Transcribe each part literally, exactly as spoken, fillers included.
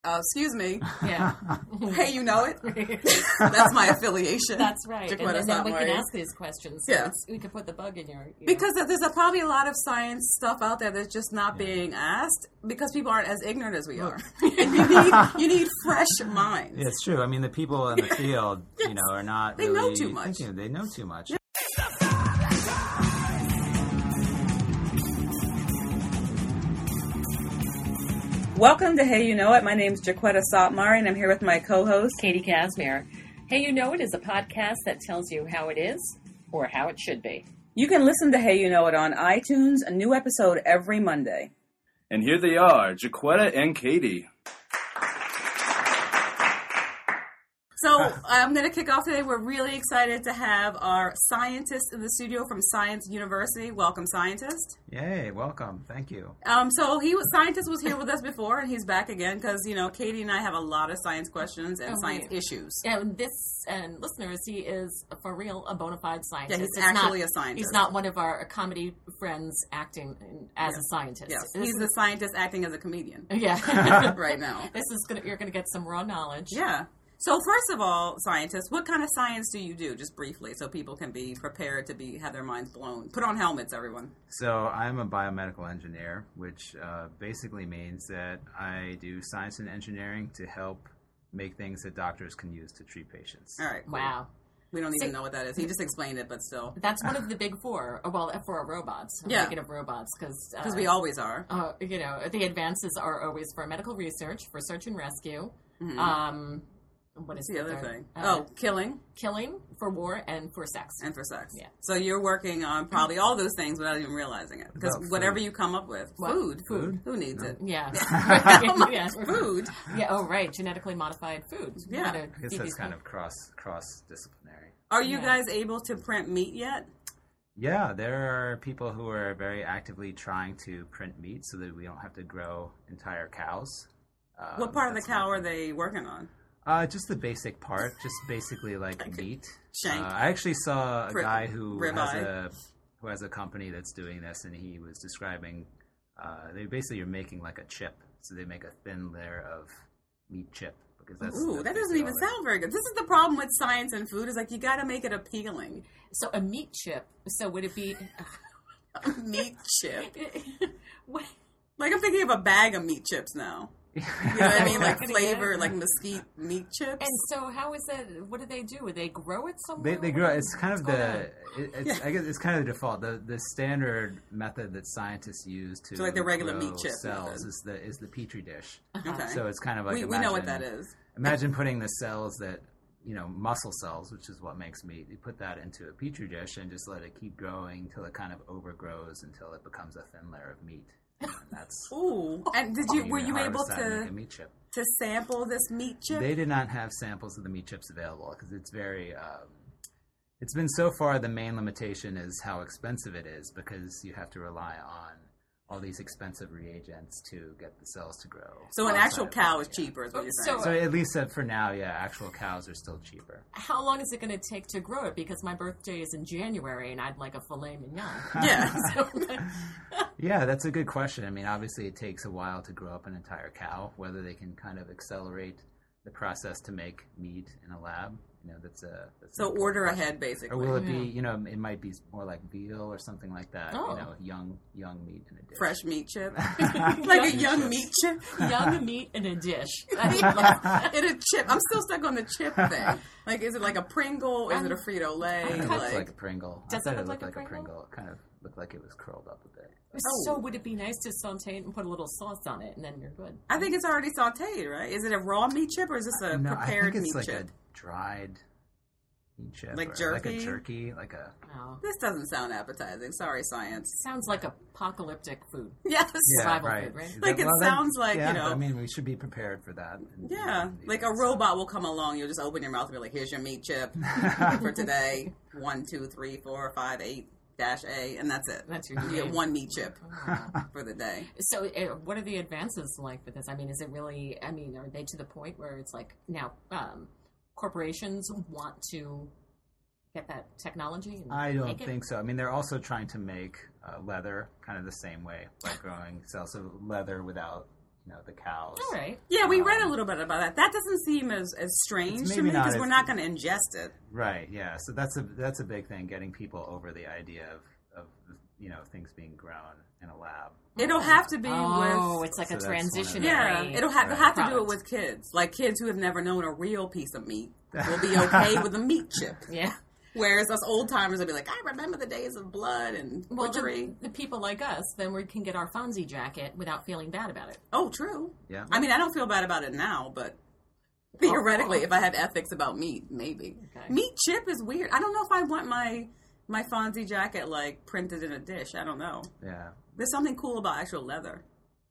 Uh, excuse me. Yeah. Hey, you know it? That's my affiliation. That's right. And, and then we can Murray. ask these questions. So Yeah. it's, we can put the bug in your ear. Because there's a, probably a lot of science stuff out there that's just not yeah. being asked because people aren't as ignorant as we are. you, need, you need fresh minds. Yeah, it's true. I mean, the people in the field, yes. you know, are not They really know too much. Thinking, they know too much. Yeah. Welcome to Hey You Know It. My name's Jaquetta Sotmari, and I'm here with my co-host, Katie Casimir. Hey You Know It is a podcast that tells you how it is or how it should be. You can listen to Hey You Know It on iTunes, a new episode every Monday. And here they are, Jaquetta and Katie. So I'm going to kick off today. We're really excited to have our scientist in the studio from Science University. Welcome, scientist. Yay, welcome. Thank you. Um, so he was, scientist was here with us before, and he's back again because, you know, Katie and I have a lot of science questions and oh, science right. issues. And this, and listeners, he is for real a bona fide scientist. Yeah, he's it's actually not, a scientist. He's not one of our comedy friends acting as yeah. a scientist. Yes, this he's is, a scientist acting as a comedian. Yeah. right now. This is gonna, you're going to get some raw knowledge. Yeah. So first of all, scientists, what kind of science do you do, just briefly, so people can be prepared to be have their minds blown? Put on helmets, everyone. So I'm a biomedical engineer, which uh, basically means that I do science and engineering to help make things that doctors can use to treat patients. All right. Cool. Wow. We don't even See, know what that is. He just explained it, but still. That's one of the big four. Well, for our robots. I'm yeah. thinking of robots because uh, we always are. Uh, you know, the advances are always for medical research, for search and rescue. Mm-hmm. Um, What is the other there? thing? Uh, oh, killing. Killing, for war, and for sex. And for sex. Yeah. So you're working on probably all those things without even realizing it. Because whatever you come up with. What? Food. Food. Who needs no. it? Yeah. yeah. Food. Yeah, oh, right. Genetically modified food. Yeah. I guess that's kind of cross, cross-disciplinary. Are you yeah. guys able to print meat yet? Yeah, there are people who are very actively trying to print meat so that we don't have to grow entire cows. Uh, what part of the cow are they working on? Uh, just the basic part, just basically like, like meat. Shank. Uh, I actually saw a Rib, guy who rib has eye. a who has a company that's doing this, and he was describing uh, they basically are making like a chip, so they make a thin layer of meat chip because that's ooh, that's that doesn't even sound very good. This is the problem with science and food is like you got to make it appealing. So a meat chip. So would it be a meat chip? What? Like I'm thinking of a bag of meat chips now. You know what I mean? Like flavor, like mesquite meat chips. And so, how is that? What do they do? Would they grow it somewhere? They, they grow. It's kind of the. It, it's, yeah. I guess it's kind of the default. The the standard method that scientists use to so like the regular grow meat chip cells method. is the is the petri dish. Okay. So it's kind of like we, imagine, we know what that is. Imagine putting the cells that you know muscle cells, which is what makes meat. You put that into a petri dish and just let it keep growing until it kind of overgrows until it becomes a thin layer of meat. And that's ooh. And did you were you able to a meat chip. to sample this meat chip? They did not have samples of the meat chips available because it's very. Um, it's been so far the main limitation is how expensive it is because you have to rely on all these expensive reagents to get the cells to grow. So an actual cow is cheaper, is what you're saying. So, so at least uh, for now, yeah, actual cows are still cheaper. How long is it going to take to grow it? Because my birthday is in January, and I'd like a filet mignon. Yeah. so, yeah, that's a good question. I mean, obviously it takes a while to grow up an entire cow. Whether they can kind of accelerate the process to make meat in a lab, you know, that's a that's so order question. Ahead, basically. Or will it yeah. be, you know, it might be more like veal or something like that. Oh. You know, young young meat in a dish. Fresh meat chip, like a young meat chip. Young meat in a dish. in a chip. I'm still stuck on the chip thing. Like, is it like a Pringle? Is it a Frito Lay? It like, looks like a Pringle. Does I it thought look it like looked like, a a Pringle? Pringle? It kind of looked like it was curled up a bit. Oh. So would it be nice to saute it and put a little sauce on it, and then you're good? I think it's already sauteed, right? Is it a raw meat chip or is this a no, prepared I think it's meat like chip? A dried meat chip, like or jerky, like a jerky, like a. Oh. This doesn't sound appetizing. Sorry, science. Sounds like apocalyptic food. Yes, yeah, survival right. food, right? Like well, it then, sounds like yeah, you know. I mean, we should be prepared for that. And, yeah, you know, like a robot will come along. You'll just open your mouth and be like, "Here's your meat chip for today. One, two, three, four, five, eight." Dash A, and that's it. That's your you get one meat chip oh. for the day. So, uh, what are the advances like with this? I mean, is it really? I mean, are they to the point where it's like now um, corporations want to get that technology? And I don't make it? think so. I mean, they're also trying to make uh, leather kind of the same way, like growing cells of leather without know, the cows. All right. Yeah, we Um, read a little bit about that. That doesn't seem as, as strange It's to maybe me not because as- we're not going to ingest it. Right. Yeah. So that's a that's a big thing, getting people over the idea of of you know things being grown in a lab. It'll have to be Oh, with... it's like So a that's one of the- transitionary. Yeah, it'll have, Right. have to do it product. with kids. Like kids who have never known a real piece of meat will be okay with a meat chip. Yeah. Whereas us old timers will be like, I remember the days of blood and Well, butchery. the, the people like us, then we can get our Fonzie jacket without feeling bad about it. Oh, true. Yeah. I mean, I don't feel bad about it now, but theoretically, if I have ethics about meat, maybe. Okay. Meat chip is weird. I don't know if I want my my Fonzie jacket like printed in a dish. I don't know. Yeah. There's something cool about actual leather.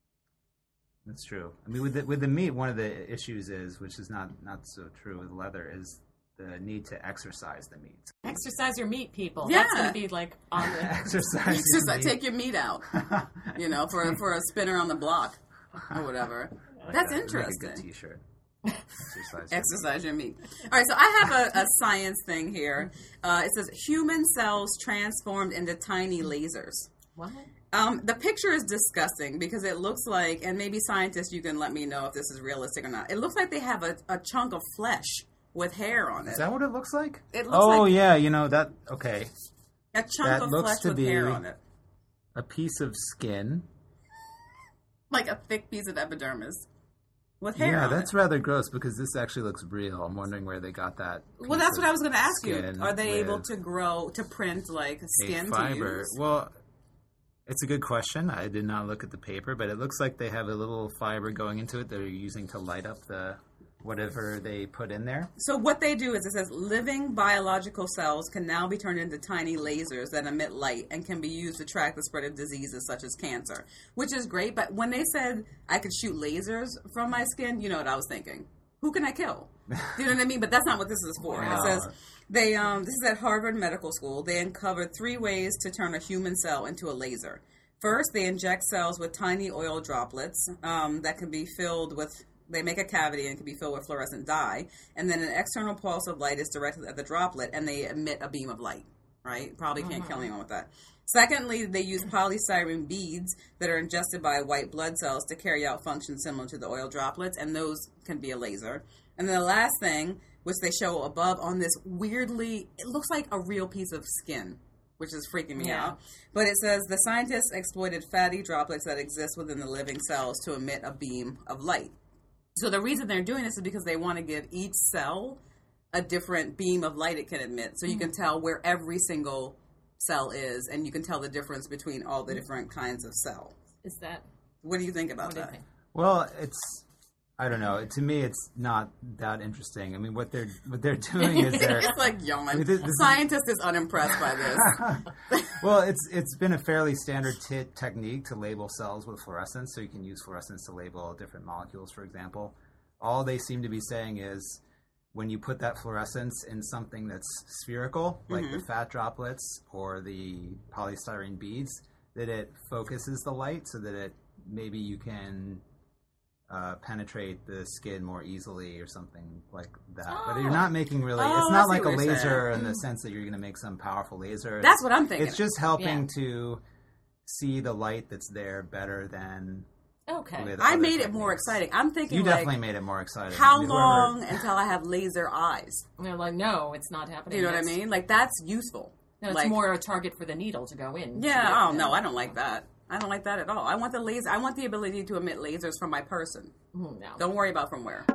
That's true. I mean, with the, with the meat, one of the issues is, which is not, not so true with leather, is the need to exercise the meat. Exercise your meat, people. Yeah. That's going to be like on the... Exercise. It's just your like meat. take your meat out, you know, for for a spinner on the block or whatever. Like That's a- like a good interesting. T-shirt. Exercise. your Exercise your meat. All right, so I have a, a science thing here. Uh, it says human cells transformed into tiny lasers. What? Um, the picture is disgusting because it looks like, and maybe scientists, you can let me know if this is realistic or not. It looks like they have a, a chunk of flesh with hair on it. Is that what it looks like? It looks oh like- yeah, you know that. Okay, a chunk that of looks flesh to with be- hair on it. a piece of skin. Like a thick piece of epidermis with hair Yeah, on that's it. rather gross because this actually looks real. I'm wondering where they got that. Well, piece that's of what I was going to ask you. skin Are they able with to grow, to print like a skin to fiber? use? Well, it's a good question. I did not look at the paper, but it looks like they have a little fiber going into it that they're using to light up the whatever they put in there. So what they do is it says living biological cells can now be turned into tiny lasers that emit light and can be used to track the spread of diseases such as cancer, which is great. But when they said I could shoot lasers from my skin, you know what I was thinking? Who can I kill? You know what I mean? But that's not what this is for. Wow. It says they um, this is at Harvard Medical School. They uncovered three ways to turn a human cell into a laser. First, they inject cells with tiny oil droplets um, that can be filled with. They make a cavity and it can be filled with fluorescent dye, and then an external pulse of light is directed at the droplet, and they emit a beam of light. Right? Probably can't kill anyone with that. Secondly, they use polystyrene beads that are ingested by white blood cells to carry out functions similar to the oil droplets, and those can be a laser. And then the last thing, which they show above on this weirdly, it looks like a real piece of skin, which is freaking me Yeah. out. But it says the scientists exploited fatty droplets that exist within the living cells to emit a beam of light. So the reason they're doing this is because they want to give each cell a different beam of light it can emit. So you can tell where every single cell is, and you can tell the difference between all the different kinds of cell. Is that... What do you think about What do you that? think? Well, it's I don't know. To me, it's not that interesting. I mean, what they're what they're doing is they're It's like yawn. I mean, this- this- Scientist is unimpressed by this. well, it's it's been a fairly standard t- technique to label cells with fluorescence, so you can use fluorescence to label different molecules, for example. All they seem to be saying is when you put that fluorescence in something that's spherical, like Mm-hmm. the fat droplets or the polystyrene beads, that it focuses the light so that it maybe you can uh, penetrate the skin more easily or something like that. But you're not making really, Oh, it's I not see like a what you're laser in the sense that you're going to make some powerful laser. It's- That's what I'm thinking. It's just helping to see the light that's there better than Okay. with I other made it more techniques. exciting. I'm thinking You like, definitely made it more exciting. how I mean, whoever- long until I have laser eyes? And they're like, no, it's not happening. You know what I That's- mean? Like, that's useful. No, it's Like- more a target for the needle to go in. Yeah, oh no, I don't like that. I don't like that at all. I want the laser. I want the ability to emit lasers from my person. Mm, no. Don't worry about from where.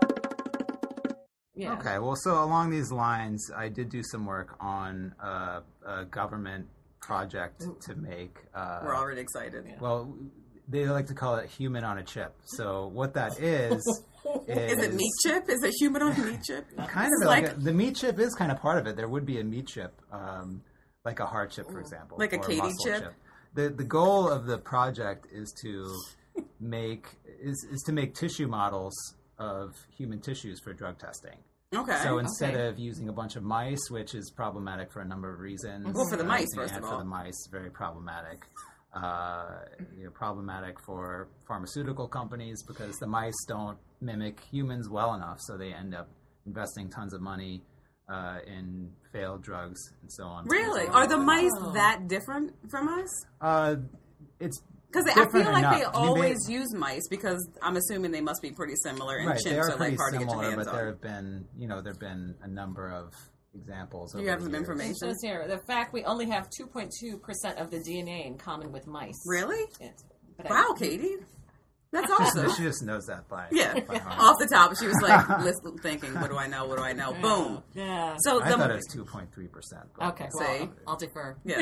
Yeah. Okay, well, so along these lines, I did do some work on uh, a government project to make. Uh, We're already excited. Well, they like to call it human on a chip. So what that is is, Is it meat chip? Is it human on a meat chip? Kind It's of like, like- a, the meat chip is kind of part of it. There would be a meat chip, um, like a heart chip, for example, Like a or Katie muscle chip? The the goal of the project is to make is, is to make tissue models of human tissues for drug testing. Okay. So instead Okay. of using a bunch of mice, which is problematic for a number of reasons. Well, for the mice, uh, first and of for all. the mice, very problematic. Uh, you know, problematic for pharmaceutical companies because the mice don't mimic humans well enough, so they end up investing tons of money uh, in failed drugs and so on. Really? So, Are the mice Oh. that different from us? Uh, it's Because I feel Different like enough. they I mean, they- always use mice because I'm assuming they must be pretty similar, and Right, they chimps are are pretty like hard to get your similar, hands but there on. have been, you know, there have been a number of examples. Do over you have the some years. information? It says here the fact we only have two point two percent of the D N A in common with mice. Really? It's, but Wow, Katie. That's awesome. She just knows that by, Yeah, by heart. off the top, she was like, listen, thinking, what do I know? What do I know? I, Boom. Yeah. So I the, thought it was two point three percent. Okay. Well, See? I'll, I'll defer. yeah,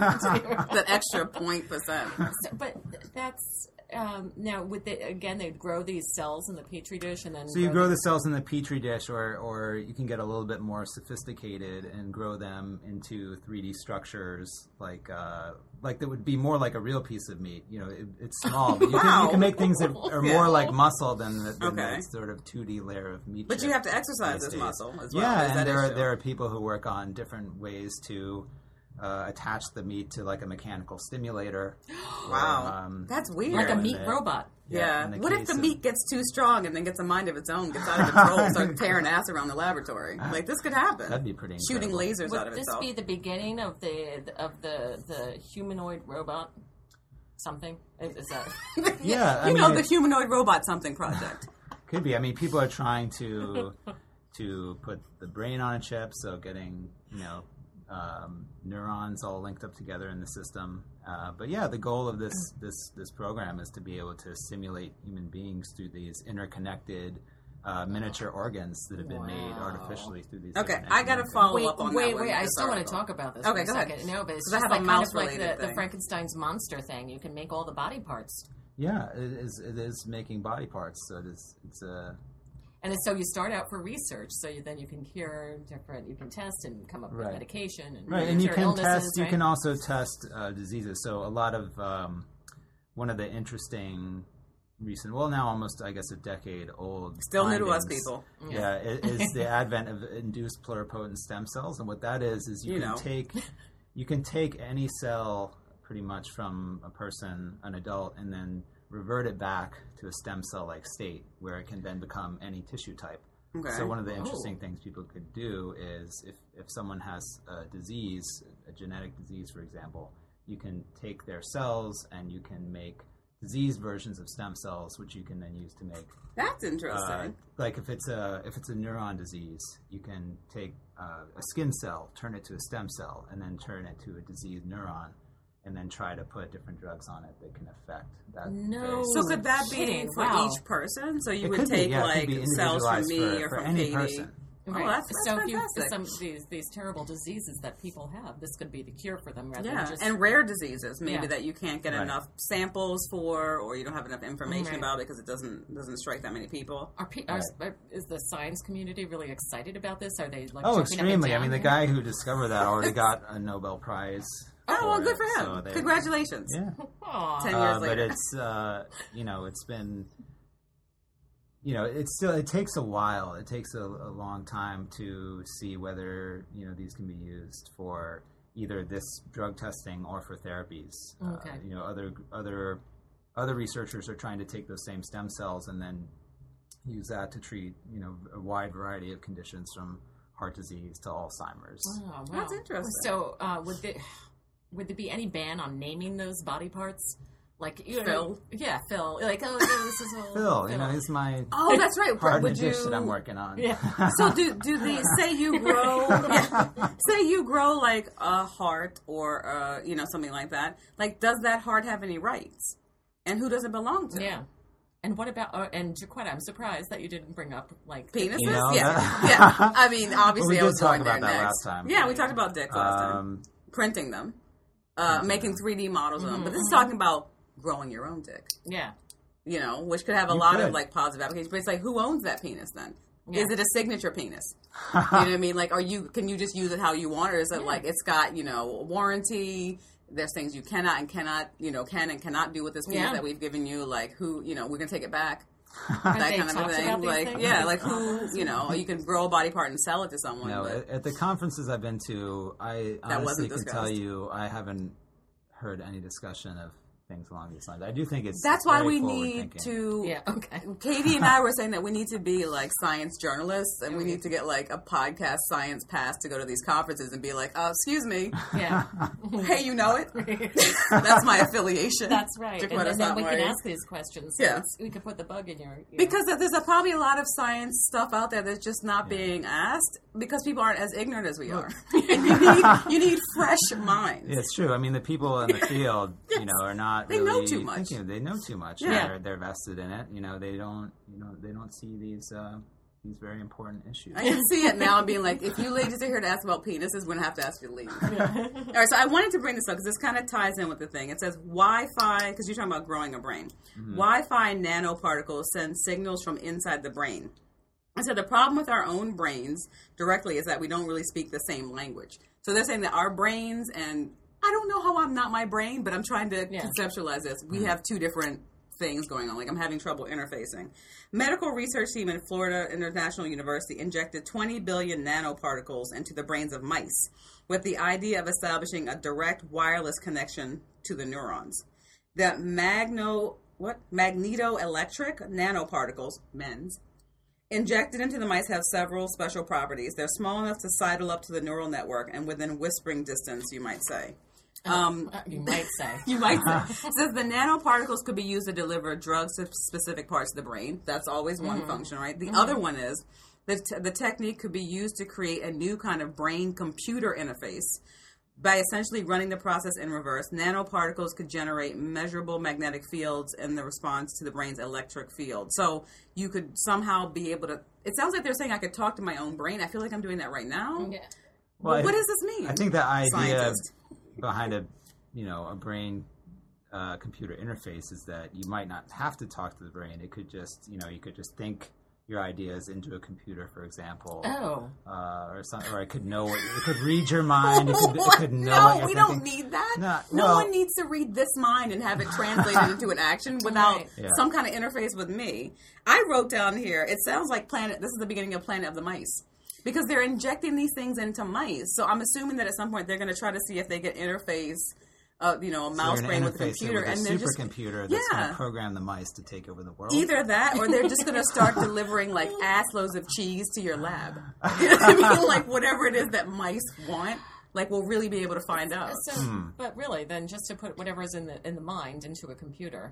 that extra point percent. So, but that's um, now with the again they'd grow these cells in the petri dish and then So you grow the- the cells in the petri dish, or, or you can get a little bit more sophisticated and grow them into three D structures, like uh, like that would be more like a real piece of meat. You know, it, it's small, but you, can, Wow. you can make things that are Yeah. more like muscle than the, than Okay. the sort of two D layer of meat. But you chip have to exercise these this days. muscle as well. Yeah, Is that and there are, issue? there are people who work on different ways to uh, attach the meat to like a mechanical stimulator. Wow, Um, that's weird. like a in meat the- robot. Yeah. in the What if case the of- meat gets too strong and then gets a mind of its own, gets out of control, starts tearing ass around the laboratory? Like this could happen. That'd be pretty Shooting incredible. lasers Would out of this itself. be the beginning of the of the the humanoid robot? Something is, is that? Yeah, I you mean, know, the it- humanoid robot something project. Could be. I mean, people are trying to to put the brain on a chip, so getting you know um, neurons all linked up together in the system. Uh, but yeah, the goal of this this this program is to be able to simulate human beings through these interconnected uh, miniature organs that have been made Wow. artificially through these. Okay, different I got to enzymes. follow Wait, up on wait, that. one wait! I with still this want to article. talk about this. Okay, for go a ahead. second. No, but it's 'Cause I just have like a kind of like mouse-related the, the thing. Frankenstein's monster thing. You can make all the body parts, Yeah, it is. It is making body parts. So it is. It's a. and so you start out for research. So you, then you can cure different. You can test and come up with Right. medication and Right, and you cure can illnesses, test. You right? can also test uh, diseases. So a lot of um, one of the interesting recent, well, now almost I guess a decade old. Still new to us, findings, people. Yeah, i- is the advent of induced pluripotent stem cells, and what that is is you, You can know. take you can take any cell pretty much from a person, an adult, and then revert it back to a stem cell like state where it can then become any tissue type. Okay. So one of the Oh. interesting things people could do is if, if someone has a disease, a genetic disease, for example, you can take their cells and you can make disease versions of stem cells, which you can then use to make. That's Uh, interesting. like if it's a if it's a neuron disease, you can take uh, a skin cell, turn it to a stem cell, and then turn it to a diseased neuron, and then try to put different drugs on it that can affect that. No. very So specific- could that be kidding. for Wow. each person? So you It would could be, take yeah, it like could be cells from individualized me for- or for from any Katie. person. Oh, Right. that's, that's so if you fantastic. some these these terrible diseases that people have, this could be the cure for them rather Yeah, than just and rare diseases maybe Yeah. that you can't get Right. enough samples for, or you don't have enough information Right. about it because it doesn't doesn't strike that many people. Are, pe- are, are is the science community really excited about this? Are they like Oh, jumping extremely! I Up and mean, the down guy who discovered that already got a Nobel Prize. Oh, well, good it, for him! so they- Congratulations. Yeah. here? Aw. Ten years Uh, but later. it's uh, you know it's been you know it's still it takes a while. It takes a, a long time to see whether you know these can be used for either this drug testing or for therapies. Okay. Uh, you know other other other researchers are trying to take those same stem cells and then use that to treat you know a wide variety of conditions from heart disease to Alzheimer's. Oh, wow. That's interesting. So, uh, would there would there be any ban on naming those body parts? Like you know, Phil? yeah, Phil. Like, oh, yeah, this is all Phil, you know, he's my Oh, that's right. heart Would and dish you? that I'm working on. Yeah. So do do the say you grow yeah, say you grow like a heart or uh, you know something like that? Like, does that heart have any rights? And who does it belong to? Yeah. And what about uh, and Jaquetta? I'm surprised that you didn't bring up like Penises? You know, yeah. that- yeah. I mean, obviously, Well, we I did was talk going there about that next. last time. Yeah, we talked about dicks last time. Um, Printing them, uh, making three D models of them. But this is Mm-hmm. talking about growing your own dick. yeah. You know, which could have a You lot could. of like positive applications. But it's like, who owns that penis then? Yeah. Is it a signature penis? You know what I mean? Like, are you can you just use it how you want, or is it Yeah. like it's got you know warranty? There's things you cannot and cannot you know can and cannot do with this penis Yeah. that we've given you. Like, who you know we're gonna take it back. Have That they kind of a talked thing. about these Like, things? yeah, like who you know you can grow a body part and sell it to someone. No, but at, at the conferences I've been to, I That honestly wasn't can discussed. tell you I haven't heard any discussion of things along these lines. I do think it's That's why very we need forward-thinking. to. Yeah, okay. Katie and I were saying that we need to be like science journalists, and we Okay. need to get like a podcast science pass to go to these conferences and be like, "Oh, excuse me, Yeah. hey, you know it." That's my affiliation. That's right. And, Jaquetta and then we can Sontmayor. ask these questions. So Yeah. it's- we could put the bug in your... your Because there's a, probably a lot of science stuff out there that's just not Yeah. being asked because people aren't as ignorant as we are. And you need you need fresh minds. Yeah, it's true. I mean, the people in the field, you know, are not They really know too much. thinking. They know too much. Yeah. They're, they're vested in it. You know, they don't. You know, they don't see these uh, these very important issues. I can see it now being like, if you ladies are here to ask about penises, we're going to have to ask you to leave. All right, so I wanted to bring this up because this kind of ties in with the thing. It says Wi-Fi, because you're talking about growing a brain. Mm-hmm. Wi-Fi nanoparticles send signals from inside the brain. I said the problem with our own brains directly is that we don't really speak the same language. So they're saying that our brains, and I don't know how I'm not my brain, but I'm trying to Yeah. conceptualize this. We Mm-hmm. have two different things going on. Like I'm having trouble interfacing. Medical research team in Florida International University injected twenty billion nanoparticles into the brains of mice with the idea of establishing a direct wireless connection to the neurons. The magno what magnetoelectric nanoparticles, MENS, injected into the mice have several special properties. They're small enough to sidle up to the neural network and within whispering distance, you might say. Um, Uh, you might say. you might say. It says the nanoparticles could be used to deliver drugs to specific parts of the brain. That's always one function, right? The other one is the, t- the technique could be used to create a new kind of brain-computer interface. By essentially running the process in reverse, nanoparticles could generate measurable magnetic fields in the response to the brain's electric field. So you could somehow be able to... It sounds like they're saying I could talk to my own brain. I feel like I'm doing that right now. Yeah. Well, I- what does this mean? I think the idea Scientist. behind a, you know, a brain uh, computer interface is that you might not have to talk to the brain. It could just, you know, you could just think your ideas into a computer, for example. Oh. Uh, or some, or it could know what, it could read your mind. It could, it could know no, what you're we thinking. don't need that. No, no well- one needs to read this mind and have it translated into an action without Right. Yeah. some kind of interface with me. I wrote down here, it sounds like Planet, this is the beginning of Planet of the Mice. Because they're injecting these things into mice. So I'm assuming that at some point they're going to try to see if they get interface, uh, you know, a So mouse you're brain gonna with a interface it computer. with a And they're just supercomputer that's going Yeah. to program the mice to take over the world. either that or they're just going to start delivering like ass loads of cheese to your lab. You know what I mean? Like whatever it is that mice want, like we'll really be able to find out. So, Hmm. but really, then just to put whatever's in the in the mind into a computer,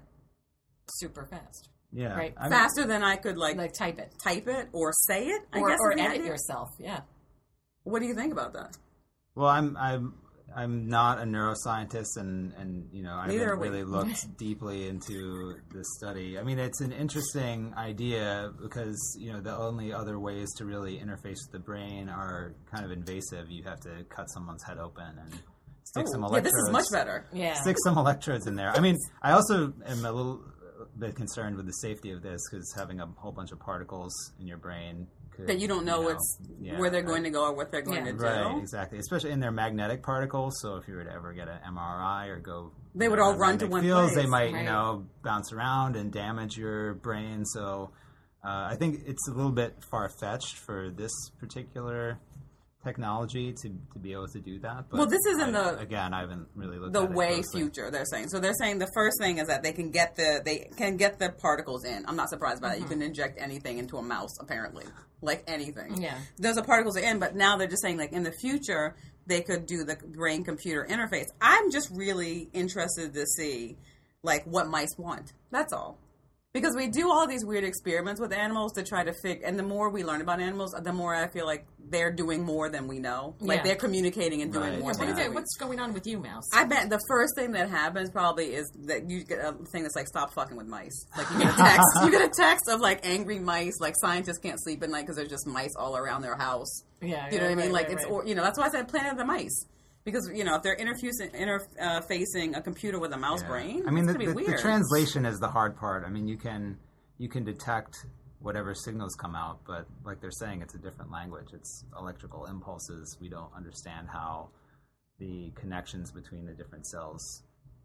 super fast, Yeah. right? I mean, Faster than I could like, Like type it type it or say it, I or, guess. or is the edit idea. yourself. Yeah. What do you think about that? Well, I'm I'm I'm not a neuroscientist, and, and you know I Neither haven't are we. really looked deeply into this study. I mean, it's an interesting idea because you know the only other ways to really interface with the brain are kind of invasive. You have to cut someone's head open and stick Oh, some yeah, electrodes. this is much better. Yeah. Stick some electrodes in there. I mean, I also am a little bit concerned with the safety of this because having a whole bunch of particles in your brain could, That you don't know, what's yeah, where they're I- going to go or what they're going Yeah. to do. Right, exactly. Especially in their magnetic particles. So if you were to ever get an M R I or go, They you would know, all on run to magnetic one fields, place. They might, Right. you know, bounce around and damage your brain. So uh, I think it's a little bit far fetched for this particular technology to, to be able to do that. But Well, this is in I- the- again, I haven't really looked The at it way closely. future, they're saying. So they're saying the first thing is that they can get the they can get the particles in. I'm not surprised by that. You can inject anything into a mouse, apparently, like anything. Yeah. Those are particles are in, but now they're just saying like in the future they could do the brain computer interface. I'm just really interested to see like what mice want. That's all. Because we do all these weird experiments with animals to try to figure, and the more we learn about animals, the more I feel like they're doing more than we know. Like Yeah. they're communicating and doing Right. more What things. is than it? we- What's going on with you, Mouse? I bet the first thing that happens probably is that you get a thing that's like, stop fucking with mice. Like you get a text, you get a text of like angry mice, like scientists can't sleep at night because there's just mice all around their house. yeah. You know what yeah, I mean? right, Like right, it's, right. or, you know, that's why I said Planet of the Mice. Because, you know, if they're interfacing, interfacing a computer with a mouse Yeah. brain, I mean, it's the, going to the, be the weird. translation is the hard part. I mean, you can you can detect whatever signals come out, but like they're saying, it's a different language. It's electrical impulses. We don't understand how the connections between the different cells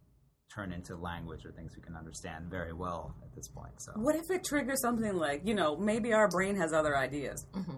turn into language or things we can understand very well at this point. So What if it triggers something like, you know, maybe our brain has other ideas?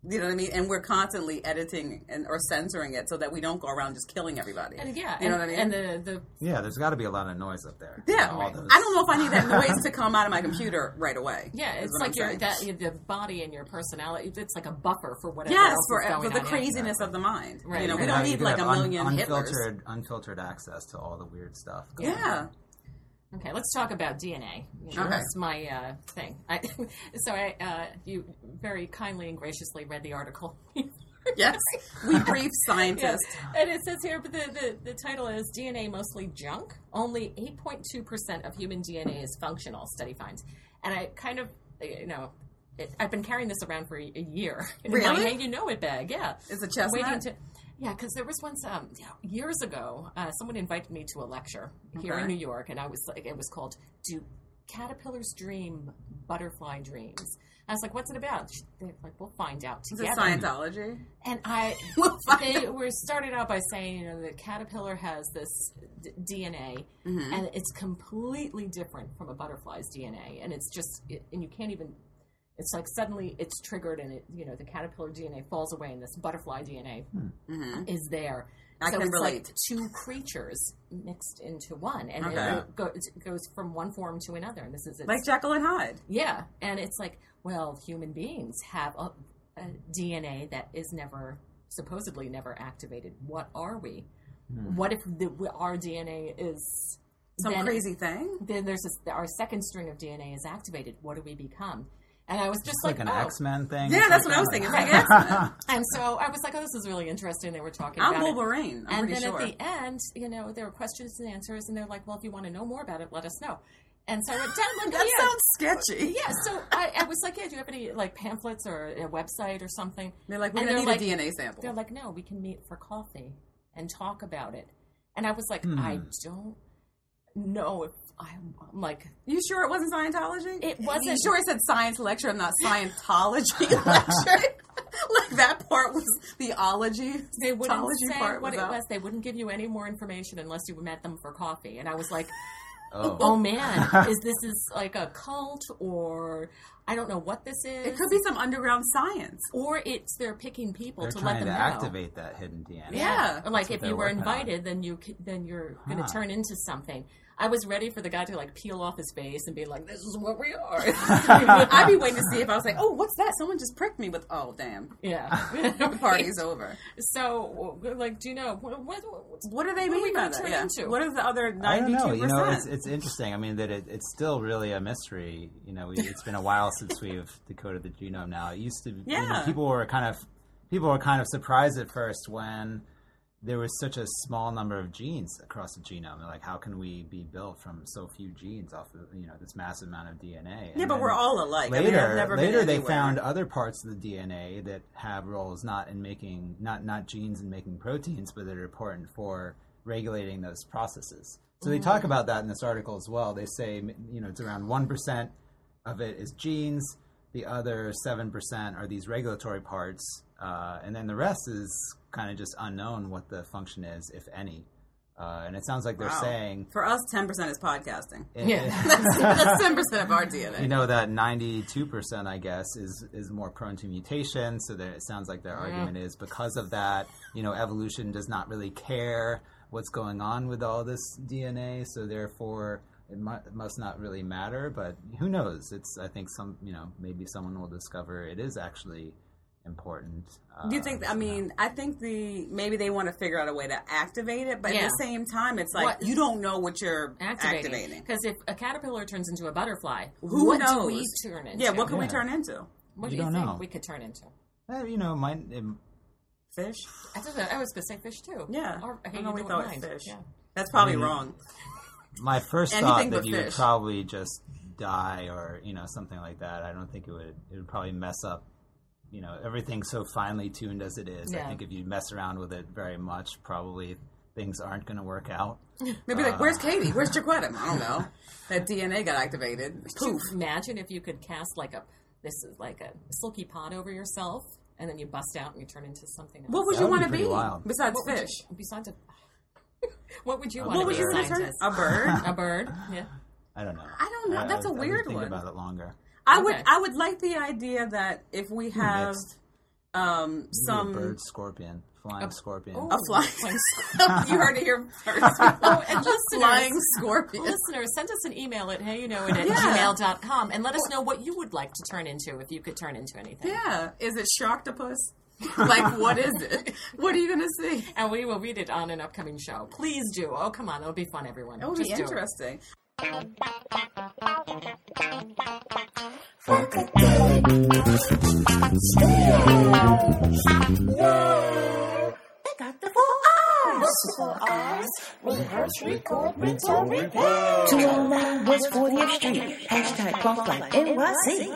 You know what I mean? And we're constantly editing and or censoring it so that we don't go around just killing everybody. And yeah, you know and, what I mean? And the, the Yeah, there's got to be a lot of noise up there. Yeah, all those... I don't know if I need that noise to come out of my computer right away. Yeah, it's like your that the body and your personality. It's like a buffer for whatever. Yes, else for, is going for the on. craziness of the mind. Right. You know, we You don't have- you need could like a have million un- Hitlers. unfiltered, unfiltered access to all the weird stuff. going Yeah. on. Okay, let's talk about D N A. You know, Okay. That's my uh, thing. I, so I, uh, you very kindly and graciously read the article. Yes, we brief Yes. scientists. And it says here, but the, the, the title is D N A Mostly Junk? Only eight point two percent of human D N A is functional, study finds. And I kind of, you know, it, I've been carrying this around for a, a year. In Really? my Hey You Know It bag, yeah. It's a chestnut. Waiting to, yeah, because there was once, um, years ago, uh, someone invited me to a lecture here Okay. in New York, and I was like, it was called Do Caterpillars Dream Butterfly Dreams? I was like, what's it about? They're like, we'll find out Is it together. Scientology? And I, We'll find they were started out by saying, you know, the caterpillar has this d- D N A, Mm-hmm. and it's completely different from a butterfly's D N A, and it's just, it, and you can't even. It's like suddenly it's triggered, and it, you know, the caterpillar D N A falls away, and this butterfly D N A Mhm. is there. I so can it's relate. like two creatures mixed into one, and Okay. it goes, it goes from one form to another. And this is it's, Like Jekyll and Hyde. yeah, and it's like, well, human beings have a, a D N A that is never, supposedly never activated. What are we? What if the, our D N A is Some then, crazy thing. Then there's this, our second string of D N A is activated. What do we become? And I was just It's like, like, an oh. X-Men thing. Yeah, or that's what I was something. thinking. It's like X-Men. And so I was like, oh, this is really interesting. They were talking I'm about it. Wolverine. I'm and pretty then sure. at the end, you know, there were questions and answers, and they're like, well, if you want to know more about it, let us know. And so I went down, like, that yeah. sounds sketchy. Yeah, so I, I was like, yeah, do you have any, like, pamphlets or a website or something? They're like, we're And going to they're need like- a D N A sample. They're like, no, we can meet for coffee and talk about it. And I was like, Hmm. I don't know if I'm, I'm like, You sure it wasn't Scientology? It wasn't. You sure it said science lecture and not Scientology lecture? Like that part was the ology. they wouldn't Scientology say part what was it out. was. They wouldn't give you any more information unless you met them for coffee. And I was like, Oh. oh man, is this is like a cult, or I don't know what this is. It could be some underground science. Or it's they're picking people They're to trying let to them know. activate that hidden D N A. Yeah. Or like what if they're you were working on. invited, then you c- then you're going Huh. to turn into something. I was ready for the guy to like peel off his face and be like, "This is what we are." I'd be waiting to see if I was like, oh, what's that? Someone just pricked me with, oh, damn. yeah. The party's over. So, like, do you know what? what, what What are they What are we mean by gonna that? turn Yeah. into? What is the other I don't ninety-two percent? know. You know, it's, it's interesting. I mean, that it, it's still really a mystery. You know, we, it's been a while since we've decoded the genome. Now, it used to. You know, Yeah. people were kind of people were kind of surprised at first when there was such a small number of genes across the genome. They're like, how can we be built from so few genes off of you know this massive amount of D N A? yeah, And but then we're all alike. Later, I mean, I've never been later they anywhere. found other parts of the D N A that have roles not in making not not genes in making proteins, but that are important for regulating those processes. So they talk about that in this article as well. They say you know it's around one percent of it is genes, the other seven percent are these regulatory parts, uh, and then the rest is kind of just unknown what the function is, if any. Uh, and it sounds like they're Wow. saying For us, ten percent is podcasting. it- Yeah. That's, that's ten percent of our D N A. you know that ninety-two percent, I guess, is is more prone to mutation. So that it sounds like their argument is because of that, you know, evolution does not really care what's going on with all this D N A. So therefore, it, mu- it must not really matter. But who knows? It's I think some you know maybe someone will discover it is actually important. Do you uh, think? I somehow. mean, I think the maybe they want to figure out a way to activate it, but at Yeah. the same time, it's like What- you don't know what you're activating? activating. Because if a caterpillar turns into a butterfly, Who what knows? do we turn into? Yeah, what can we Yeah. turn into? What You do you don't think know. we could turn into? Eh, you know, mine. It, Fish? I, thought that, I was going to say fish too. Yeah, Or, I hey, know you we don't thought mind. fish. Yeah. That's probably I mean, wrong. my first Anything thought but that you would fish. probably just die or you know something like that. I don't think it would. It would probably mess up. You know, everything's so finely tuned as it is. I Yeah. think if you mess around with it very much, probably things aren't going to work out. Maybe like, Uh, where's Katie? Where's Jaquetta? I don't know. That D N A got activated. Could you Poof. imagine if you could cast like a this is like a silky pod over yourself, and then you bust out and you turn into something else? What would That you would want be to pretty be wild. besides What would you- fish? besides a, what would you What want What to would be? you a want to turn? scientist? A bird? A bird? Yeah. I don't know. I don't know. That's a a weird think one. about it longer. I would. Okay. I would like the idea that if we have Mixed. um, some bird scorpion, flying a, scorpion, oh, a flying. flying you heard it here first. Oh, and listeners, flying scorpion. Listeners, send us an email at hey you know it at Yeah. gmail dot com and let us know what you would like to turn into if you could turn into anything. Yeah, is it Sharktopus? Like, what is it? What are you gonna see? And we will read it on an upcoming show. Please do. Oh, come on, it'll be fun, everyone. It will Just be do it. interesting. They got the four R's. Four R's. Rehearse, record, rinse, or repeat. two oh nine West fortieth Street. Hashtag Bump Like N Y C.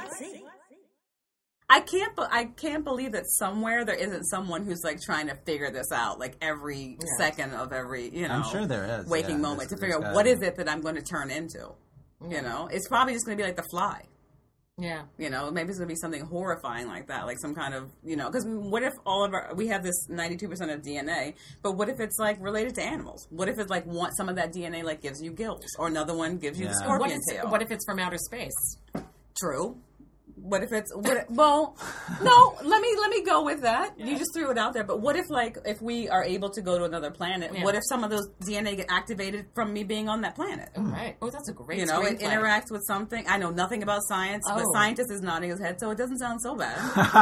I can't. Be- I can't believe that somewhere there isn't someone who's like trying to figure this out, like every Yeah. second of every you know. I'm sure there is waking yeah, moment there's- to figure there's out what gotta is be. it that I'm going to turn into. You know, it's probably just going to be like The Fly. Yeah. You know, maybe it's going to be something horrifying like that, like some kind of, you know, because what if all of our, we have this ninety-two percent of D N A, but what if it's like related to animals? What if it's like one, some of that D N A like gives you gills, or another one gives you the Yeah. What scorpion if, tail? what if it's from outer space? True. What if it's what, well? No, let me let me go with that. You just threw it out there. But what if like if we are able to go to another planet? Yeah. What if some of those D N A get activated from me being on that planet? Oh, right. Oh, that's a great You know, it screenplay. interacts with something. I know nothing about science, but Oh. scientist is nodding his head, so it doesn't sound so bad.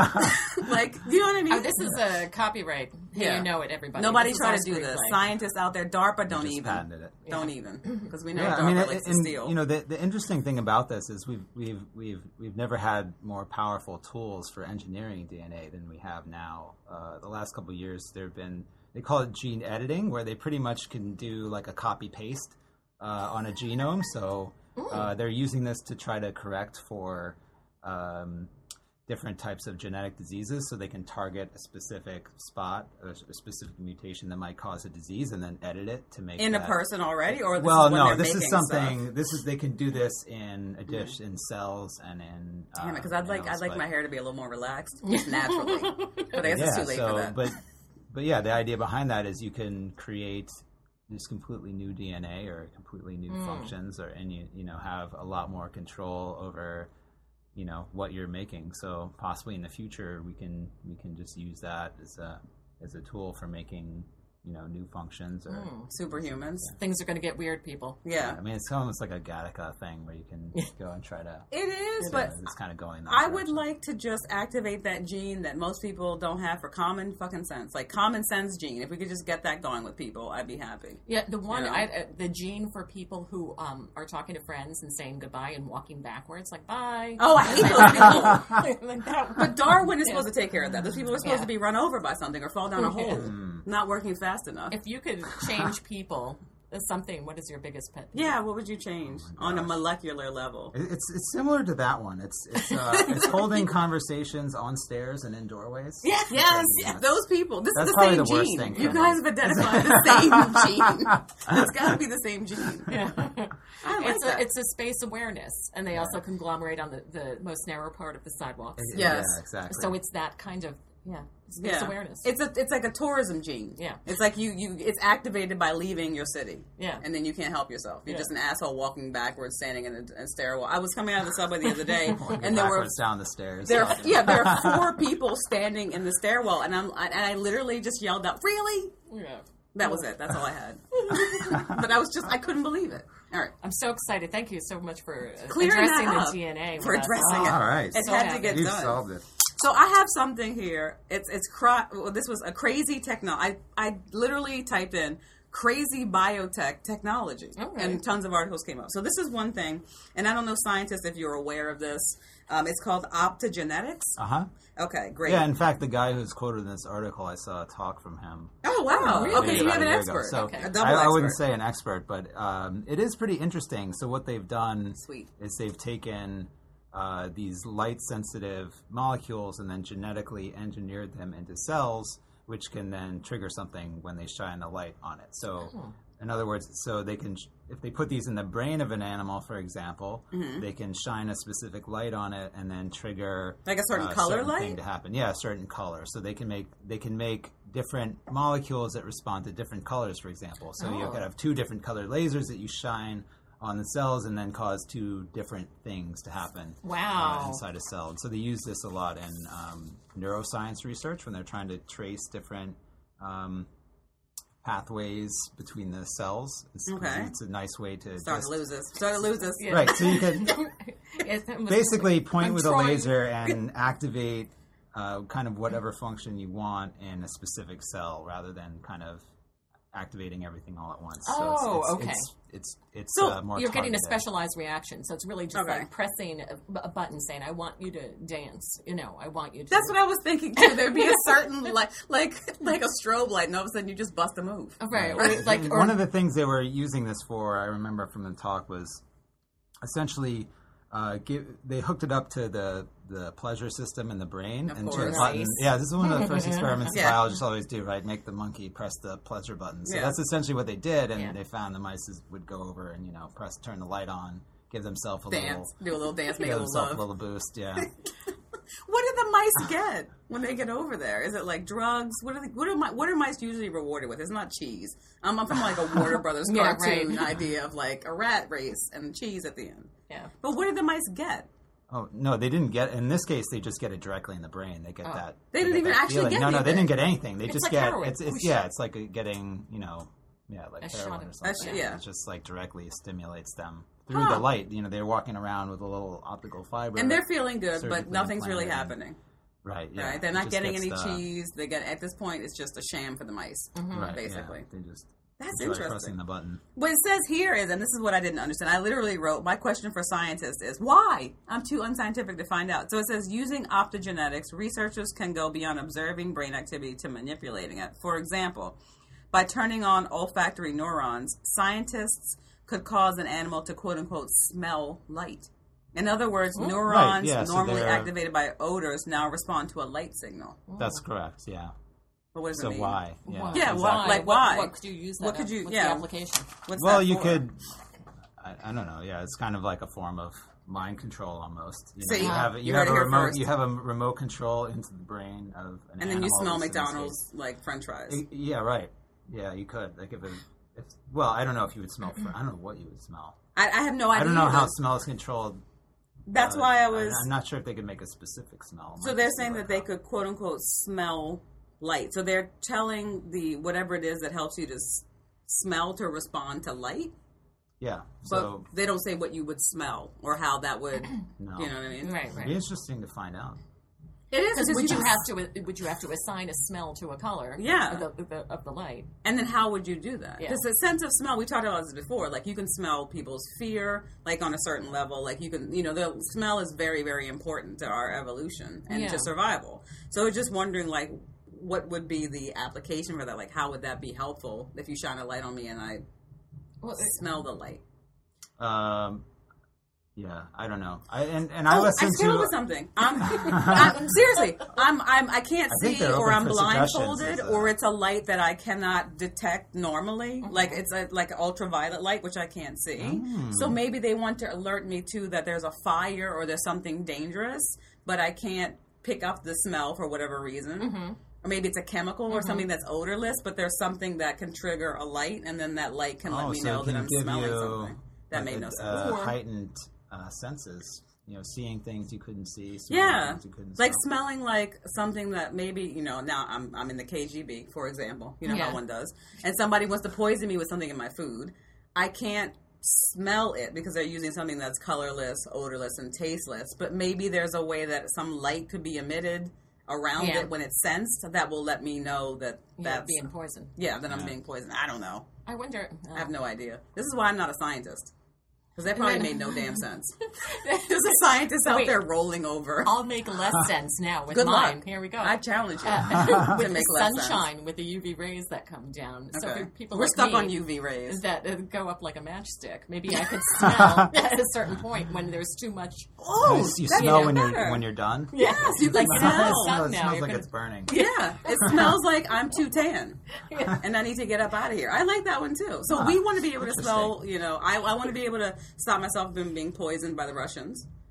Like, you know what I mean? Oh, this is a copyright. Hey, Yeah. you know it, everybody. Nobody This is try our to do this. screenplay. Scientists out there, DARPA, don't Just even, patented it. don't even, because we know Yeah, DARPA I mean, likes to and, steal. you know, the the interesting thing about this is we've we've we've we've never had more powerful tools for engineering D N A than we have now. Uh, the last couple of years, there have been they call it gene editing, where they pretty much can do like a copy paste uh, on a genome. So uh, they're using this to try to correct for um, different types of genetic diseases, so they can target a specific spot, or a specific mutation that might cause a disease, and then edit it to make in a that- person already, or this well, is when no, they're this is making something. stuff? This is they can do this in a dish in cells and in. Uh, Damn it, because I'd like animals, I'd like but- my hair to be a little more relaxed, just naturally. But I guess yeah, it's too late so, for that. But but yeah, the idea behind that is you can create this completely new D N A or completely new Hmm. functions, or and you you know have a lot more control over you know what you're making. So possibly in the future we can we can just use that as a as a tool for making you know new functions or. Superhumans. Things are going to get weird, people. Yeah. I mean, it's almost like a Gattaca thing where you can go and try to. It is, you but know, it's kind of going. That I would direction. like to just activate that gene that most people don't have for common fucking sense. Like common sense gene. If we could just get that going with people, I'd be happy. Yeah, the one, You know? I, uh, the gene for people who um, are talking to friends and saying goodbye and walking backwards, like bye. Oh, I hate those people. Like that. But Darwin is supposed to take care of that. Those people are supposed Yeah. to be run over by something or fall down a Yeah. hole. Not working fast enough. If you could change people, as something. What is your biggest pet peeve? Yeah, what would you change on a molecular level? It- It's it's similar to that one. It's it's uh, it's holding conversations on stairs and in doorways. Yes, yes, those people. This That's is the probably same the worst gene. thing for You me. guys have identified the same gene. It's got to be the same gene. Yeah. I like it's that. a it's a space awareness, and they also conglomerate on the, the most narrow part of the sidewalks. Yes. Yeah, exactly. So it's that kind of yeah space yeah. awareness. It's a it's like a tourism gene. Yeah. It's like you, you it's activated by leaving your city. Yeah. And then you can't help yourself. You're Yeah. just an asshole walking backwards, standing in a, a stairwell. I was coming out of the subway the other day, Walking and there were backwards down the stairs. there yeah there are four people standing in the stairwell, and I'm and I literally just yelled out, "Really?" yeah. That was it. That's all I had. But I was just I couldn't believe it. All right. I'm so excited. Thank you so much for uh, Clearing addressing that the up. D N A. For with us. addressing Oh, it. all right. It So had to happy. get You've done. solved it. So I have something here. It's it's cra- well, this was a crazy techno. I I literally typed in crazy biotech technology, Okay. and tons of articles came up. So this is one thing, and I don't know scientists if you're aware of this. Um, it's called optogenetics. Uh huh. Okay, great. Yeah, in fact, the guy who's quoted in this article, I saw a talk from him. oh wow. really? Okay, so you about have a an year ago. expert. So Okay. A double I, I expert. wouldn't say an expert, but um, it is pretty interesting. So what they've done Sweet. is they've taken uh, these light-sensitive molecules and then genetically engineered them into cells, which can then trigger something when they shine a light on it. So, Oh. in other words, so they can, if they put these in the brain of an animal, for example, Mm-hmm. they can shine a specific light on it and then trigger Like a certain uh, color certain light? thing to happen. Yeah, a certain color. So they can make they can make different molecules that respond to different colors, for example. So you Oh. could have two different colored lasers that you shine on the cells and then cause two different things to happen Wow. uh, inside a cell. And so they use this a lot in um, neuroscience research when they're trying to trace different um, pathways between the cells. It's, Okay. it's a nice way to Start just, to lose us. Start to lose us. Yeah. right. So you can Yes, that was- basically point I'm with trying- a laser and activate uh, kind of whatever function you want in a specific cell, rather than kind of activating everything all at once. Oh, so it's, it's, okay. It's it's, it's So uh, more You're getting a targeted. specialized reaction, so it's really just Okay. like pressing a, a button saying, "I want you to dance." You know, I want you to. That's what I was thinking too. There'd be a certain like like like a strobe light, and all of a sudden you just bust a move. Right, or like And or, one of the things they were using this for, I remember from the talk, was essentially uh, give, they hooked it up to the, the pleasure system in the brain. Of and to course. a button. Nice. Yeah, this is one of the first experiments Yeah. biologists always do, right? Make the monkey press the pleasure button. So Yeah. that's essentially what they did, and Yeah. they found the mice would go over and, you know, press, turn the light on, give themselves a little, Dance, do a little dance, make give a little themselves love. a little boost. Yeah. What do the mice get when they get over there? Is it like drugs? What are the, what are mi- what are mice usually rewarded with? It's not cheese. Um, I'm from like a Warner Brothers Yeah, cartoon right. idea of like a rat race and cheese at the end. yeah. But what do the mice get? Oh no, they didn't get. In this case, they just get it directly in the brain. They get Oh. that. They didn't get even that actually feeling. get No, no, they anything. didn't get anything. They It's just like get. heroin. It's, it's Whoosh. yeah, it's like a getting you know, yeah, like A heroin shot or of- something. That's- yeah. It just like directly stimulates them through Huh. the light. You know, they're walking around with a little optical fiber, And they're feeling good, but surgically nothing's really implanted. happening. Right. Yeah. Right? They're It not just getting gets any the- cheese. They get at this point, it's just a sham for the mice, Right. basically. Yeah, they just. That's enjoy interesting. Pressing the button. What it says here is, and this is what I didn't understand. I literally wrote, my question for scientists is, why? I'm too unscientific to find out. So it says, using optogenetics, researchers can go beyond observing brain activity to manipulating it. For example, by turning on olfactory neurons, scientists could cause an animal to quote-unquote smell light. In other words, neurons yeah, so normally they're- activated by odors now respond to a light signal. That's correct. Yeah. But what does So it mean? why? Yeah. Why? Yeah, exactly. why? Like, why? What, what could you use that? What could as? you- What's yeah. the application? What's Well, that you for? could. I, I don't know. Yeah, it's kind of like a form of mind control almost. You, know, See, you have you you heard have it a here remote first. you have a remote control into the brain of an And then you animal, smell in this McDonald's, like, French fries. case. Yeah, right. Yeah, you could. Like if, it, if well, I don't know if you would smell. Fr- I don't know what you would smell. I, I have no idea. I don't know how either. smell is controlled. That's uh, why I was. I'm not sure if they could make a specific smell. So they're saying that they could quote unquote smell light. So they're telling the whatever it is that helps you to s- smell to respond to light, Yeah. but So they don't say what you would smell or how that would. no. You know what I mean? Right, It'd right. be interesting to find out. It is. Because because would you just- have to would you have to assign a smell to a color? Yeah. Of the, the, of the light. And then how would you do that? Yeah. Because the sense of smell, we talked about this before. Like you can smell people's fear, like on a certain level. Like you can, you know, the smell is very, very important to our evolution and Yeah. to survival. So it's just wondering, like, what would be the application for that? Like, how would that be helpful if you shine a light on me and I Well, it- smell the light? Um, yeah, I don't know. I and, and I Oh, I listened stumbled to. with something. I'm, I'm seriously. I'm. I'm. I can't I think see, they're or open I'm for suggestions blindfolded, as a- or it's a light that I cannot detect normally. Mm-hmm. Like it's a like an ultraviolet light, which I can't see. Mm. So maybe they want to alert me to that there's a fire or there's something dangerous, but I can't pick up the smell for whatever reason. Mm-hmm. Or maybe it's a chemical or something that's odorless, but there's something that can trigger a light, and then that light can let Oh, me so it know that can I'm give smelling you, something. That like made a- no sense. Uh, Or- heightened uh, senses. You know, seeing things you couldn't see. smelling Yeah, things you couldn't like smell. smelling like something that maybe, you know, now I'm I'm in the K G B, for example. You know Yeah. how one does. And somebody wants to poison me with something in my food. I can't smell it because they're using something that's colorless, odorless, and tasteless. But maybe there's a way that some light could be emitted around Yeah. it when it's sensed that will let me know that You're that's, being poisoned. yeah, that I'm Yeah. being poisoned. I don't know. I wonder. uh, I have no idea. This is why I'm not a scientist. Because that probably made no damn sense. There's a scientist out Wait. there rolling over. I'll make less sense now with Good mine. luck. Here we go. I challenge you Uh, to with make the less sense. sunshine, with the U V rays that come down. So Okay. for people We're like stuck me on U V rays. that uh, go up like a matchstick, maybe I could smell at a certain point when there's too much. Oh, you, you that's smell even when better. you're when you're done. Yes, you can like smell. you're in the it sun now. smells You're like gonna- it's burning. Yeah, it smells like I'm too tan, and I need to get up out of here. I like that one too. So Huh. we want to be able to Interesting. smell. You know, I, I want to be able to stop myself from being poisoned by the Russians.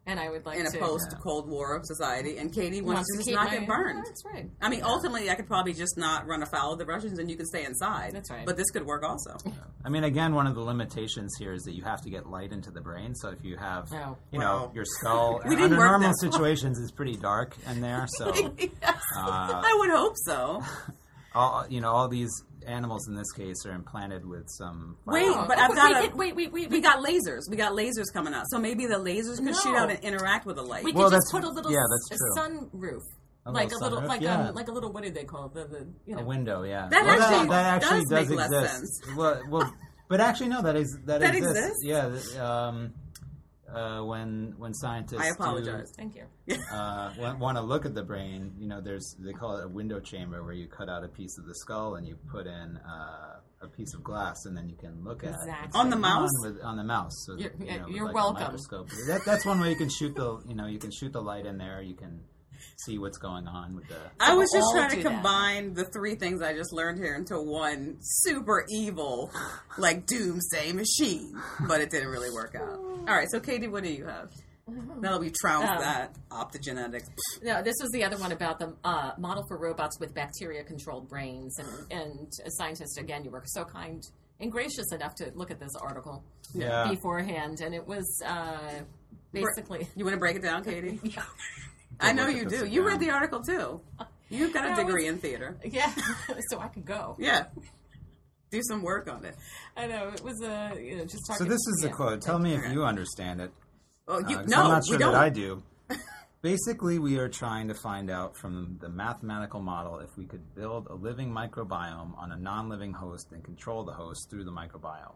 And I would like in a to post-Cold War society, and Katie wants, wants to to just keep not my- get burned. Oh, that's right. I mean, ultimately, I could probably just not run afoul of the Russians, and you can stay inside. That's right. But this could work also. I mean, again, one of the limitations here is that you have to get light into the brain. So if you have, Oh. you Wow. know, your skull, We didn't under work normal that far. situations, it's pretty dark in there. So, Yes. uh, I would hope so. all, you know, all these animals in this case are implanted with some. Wait, Oh, but oh, I've wait, got we a, could- wait, wait, wait, we we got lasers. We got lasers coming out. So maybe the lasers could shoot No. out and interact with the light. We Well, could just that's- put a little yeah, s- that's a true. sunroof. A Like a little little, sunroof, like yeah. um, like a little. What do they call it? The, the you know. A window, yeah. That Well, actually that actually does does make less exist. sense. Well, well, but actually, no, that is that, That exists. exists? Yeah, th- um, uh, when when scientists I do, apologize. Thank you. uh, want, want to look at the brain, you know, there's they call it a window chamber where you cut out a piece of the skull and you put in uh, a piece of glass, and then you can look at Exactly. what's On the going mouse? with, on the mouse. So You're- that, you know, with you're like a welcome. microscope. That, that's one way you can shoot the you know you can shoot the light in there. You can see what's going on with the. I was just all trying to do that. combine the three things I just learned here into one super evil, like doomsday machine, but it didn't really work out. All right, so Katie, what do you have? Now that we trounced Um, that optogenetics. No, this was the other one about the uh, model for robots with bacteria-controlled brains, and and a scientist, again, you were so kind and gracious enough to look at this article Yeah. beforehand, and it was uh, basically. You want to break it down, Katie? Yeah. I know look at you this do. You again. read the article too. You've got a Yeah, degree it in theater. Yeah, so I could go. Yeah. Do some work on it. I know it was uh, you know just So talking. this is the yeah. quote. Tell me if Okay. you understand it. Oh, you, Uh, 'cause no, I'm not sure we don't. that I do. Basically, we are trying to find out from the mathematical model if we could build a living microbiome on a non-living host and control the host through the microbiome.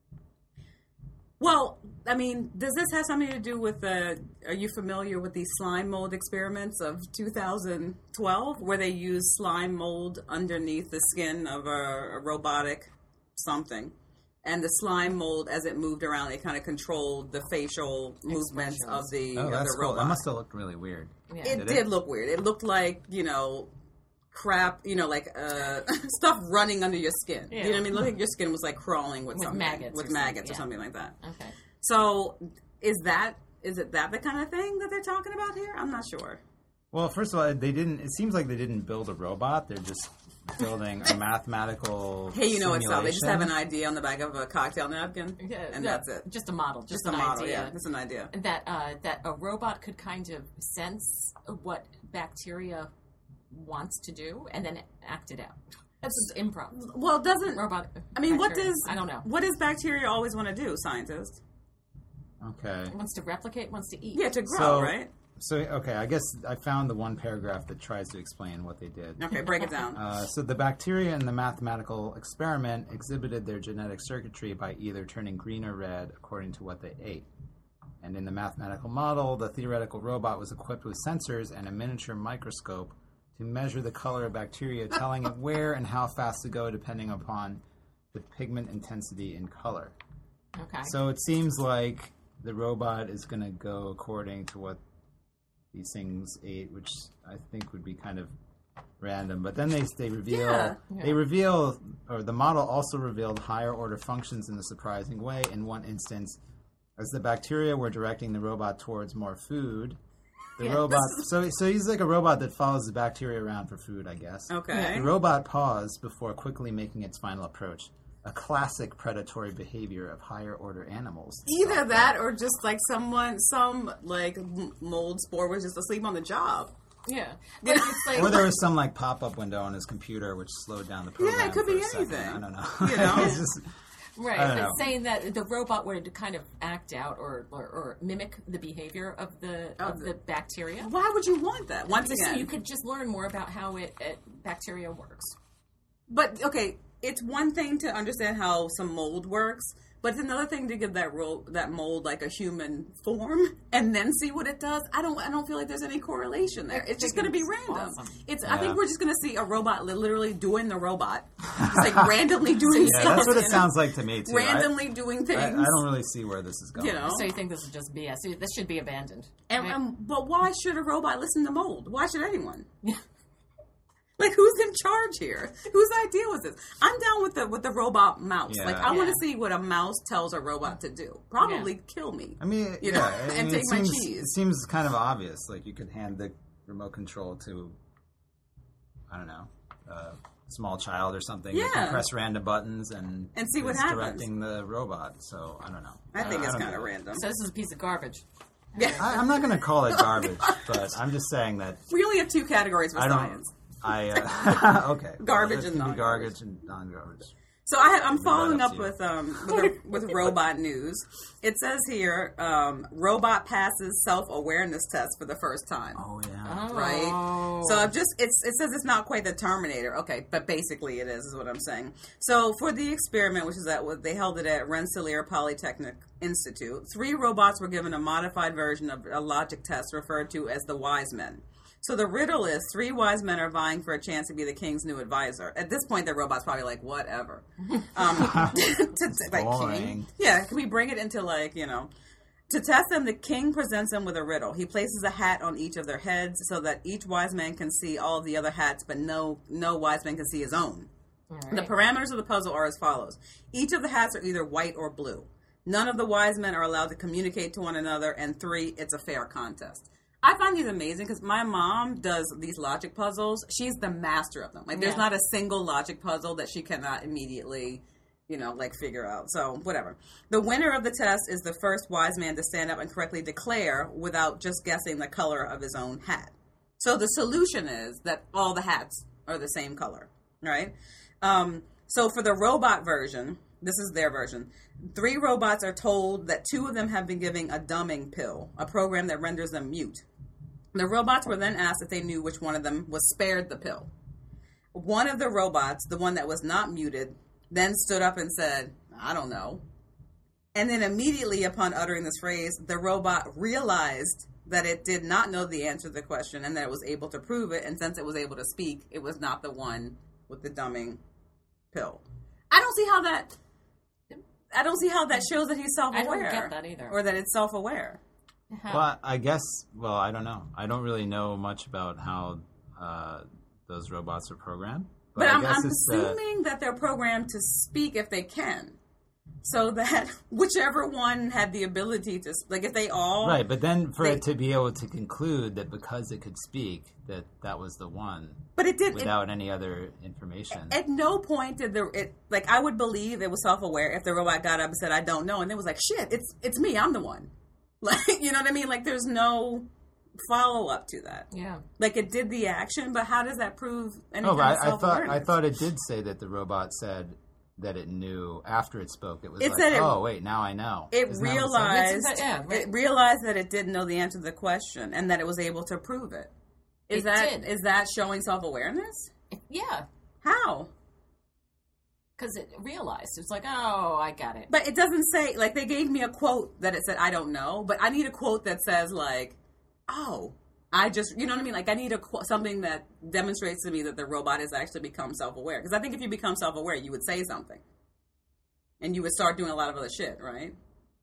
Well, I mean, does this have something to do with the? Are you familiar with the slime mold experiments of two thousand twelve, where they used slime mold underneath the skin of a, a robotic something, and the slime mold, as it moved around, it kind of controlled the facial movements of the Oh, of that's the cool. robot. That must have looked really weird. Yeah. It Did did, it? look weird. It looked like, you know, crap, you know, like uh, stuff running under your skin. You know what I mean? Look like your skin was like crawling with, With something, maggots with or maggots something, or yeah. something like that. Okay. So, is that is it that the kind of thing that they're talking about here? I'm not sure. Well, first of all, they didn't. It seems like they didn't build a robot. They're just building a mathematical. Hey, you know what's up? They just have an simulation. idea on the back of a cocktail napkin, Yeah, and no, that's it. Just a model, just, Just an a model, idea. yeah. Just an idea. That uh, that a robot could kind of sense what bacteria wants to do and then act it out. That's just improv. Well, doesn't Robot. I mean, what bacteria. does I don't know. What does bacteria always want to do, scientists? Okay. Wants to replicate, wants to eat. Yeah, to grow, So- right? So okay, I guess I found the one paragraph that tries to explain what they did. Okay, break it down. Uh, so the bacteria in the mathematical experiment exhibited their genetic circuitry by either turning green or red according to what they ate. And in the mathematical model, the theoretical robot was equipped with sensors and a miniature microscope to measure the color of bacteria, telling it where and how fast to go depending upon the pigment intensity in color. Okay. So it seems like the robot is going to go according to what these things ate, which I think would be kind of random. But then they they reveal Yeah. they reveal or the model also revealed higher order functions in a surprising way. In one instance, as the bacteria were directing the robot towards more food, the Yeah, robot this is- so so he's like a robot that follows the bacteria around for food, I guess. Okay. The robot paused before quickly making its final approach. A classic predatory behavior of higher order animals. Either that or just like someone, some like m- mold spore was just asleep on the job. yeah. But it's like, Or there was some like pop-up window on his computer which slowed down the program. Yeah, it could for be a second. anything. I don't know. You know? It's just, right. I don't But know. saying that the robot would kind of act out or, or, or mimic the behavior of the of the- the bacteria. Why would you want that? Once So again, you could just learn more about how it, it bacteria works. but okay, it's one thing to understand how some mold works, but it's another thing to give that ro- that mold like a human form and then see what it does. I don't I don't feel like there's any correlation there. It's just going to be It's random. awesome. It's I Yeah. think we're just going to see a robot li- literally doing the robot, just like randomly doing yeah, stuff. that's what you it know? sounds like to me too. I- Randomly doing things. I, I don't really see where this is going. You know. So you think this is just B S? So this should be abandoned. And, right? um, but why should a robot listen to mold? Why should anyone? Like, Like, who's in charge here? Whose idea was this? I'm down with the with the robot mouse. Yeah. Like, I want Yeah. to see what a mouse tells a robot to do. Probably kill me. I mean, You yeah, know, I and mean, take it my seems, cheese. It seems kind of obvious. Like, you could hand the remote control to, I don't know, a small child or something. You Yeah. can press random buttons and And see what it's happens. directing the robot. So I don't know. I think Uh, it's don't kind of get it. random. So this is a piece of garbage. Yeah. I, I'm not going to call it garbage, but I'm just saying that We only have two categories for I don't. science. I uh, okay. Garbage Well, and it can be non-garbage. garbage and non-garbage. So I have, I'm that following up up to you. with um with, a, with robot news. It says here, um, robot passes self-awareness test for the first time. Oh yeah. Oh. Right. So I've just it's it says it's not quite the Terminator. Okay, but basically it is is what I'm saying. So for the experiment, which is at what they held it at Rensselaer Polytechnic Institute, three robots were given a modified version of a logic test referred to as the Wise Men. So the riddle is three wise men are vying for a chance to be the king's new advisor. At this point, the robot's probably like, whatever. Um, to, to, like, boring. king. Yeah, can we bring it into like, you know. To test them, the king presents them with a riddle. He places a hat on each of their heads so that each wise man can see all of the other hats, but no no wise man can see his own. All The right. parameters of the puzzle are as follows. Each of the hats are either white or blue. None of the wise men are allowed to communicate to one another. And three, it's a fair contest. I find these amazing because my mom does these logic puzzles. She's the master of them. Like, there's Yeah. not a single logic puzzle that she cannot immediately, you know, like figure out. So, whatever. The winner of the test is the first wise man to stand up and correctly declare without just guessing the color of his own hat. So the solution is that all the hats are the same color, right? Um, so for the robot version, this is their version. Three robots are told that two of them have been given a dumbing pill, a program that renders them mute. The robots were then asked if they knew which one of them was spared the pill. One of the robots, the one that was not muted, then stood up and said, I don't know. And then immediately upon uttering this phrase, the robot realized that it did not know the answer to the question and that it was able to prove it. And since it was able to speak, it was not the one with the dumbing pill. I don't see how that... I don't see how that shows that he's self-aware. I don't get that either. Or that it's self-aware. How- Well, I guess. Well, I don't know. I don't really know much about how uh, those robots are programmed. But, I I'm, guess I'm it's, uh, assuming that they're programmed to speak if they can. So that whichever one had the ability to... Like, if they all... right. But then for they- it to be able to conclude that because it could speak, that that was the one But it did... It, without any other information. at no point did the... It, like, I would believe it was self-aware if the robot got up and said, I don't know. And it was like, shit, it's it's me. I'm the one. Like, you know what I mean? Like, there's no follow-up to that. yeah. Like, it did the action, but how does that prove any oh, kind but of I, I thought self-awareness? I thought it did say that the robot said that it knew after it spoke. It was It like, said it- oh wait, now I know. It Isn't that what it said? realized It's- yeah, right. it realized that it didn't know the answer to the question and that it was able to prove it. Is It that did. is that showing self-awareness? Yeah. How? Because it realized. It's like, oh, I got it. But it doesn't say, like, they gave me a quote that it said, I don't know, but I need a quote that says, like, oh, I just, you know what I mean? Like, I need a qu- something that demonstrates to me that the robot has actually become self-aware. Because I think if you become self-aware, you would say something. And you would start doing a lot of other shit, right?